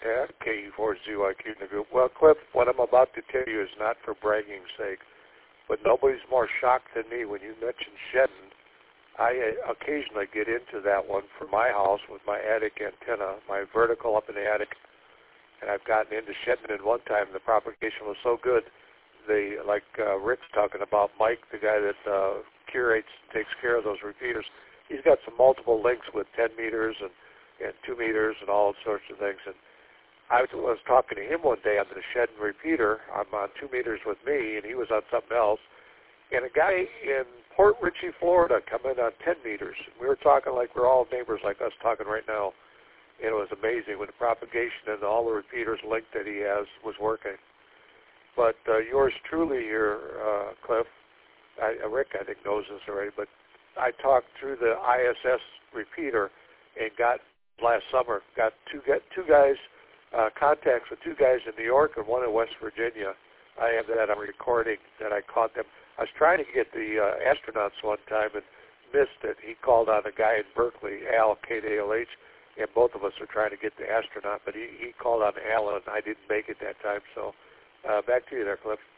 at KE4ZYQ in the group. Well, Cliff, what I'm about to tell you is not for bragging's sake, but nobody's more shocked than me when you mention shedding. I occasionally get into that one for my house with my attic antenna, my vertical up in the attic, and I've gotten into shedding at one time. The propagation was so good. They, like Rick's talking about, Mike, the guy that curates, takes care of those repeaters, he's got some multiple links with 10 meters and 2 meters and all sorts of things. And I was talking to him one day on the shedding repeater. I'm on 2 meters with me, and he was on something else. And a guy in Port Richey, Florida, come in on 10 meters. We were talking like we're all neighbors like us talking right now. And it was amazing when the propagation and all the repeaters linked that he has was working. But yours truly here, Cliff, Rick I think knows this already, but I talked through the ISS repeater and got last summer, got two guys, contacts with 2 guys in New York and one in West Virginia. I have that on recording that I caught them. I was trying to get the astronauts one time and missed it. He called on a guy in Berkeley, Al, KDLH, and both of us were trying to get the astronaut, but he called on Al, and I didn't make it that time. So back to you there, Cliff.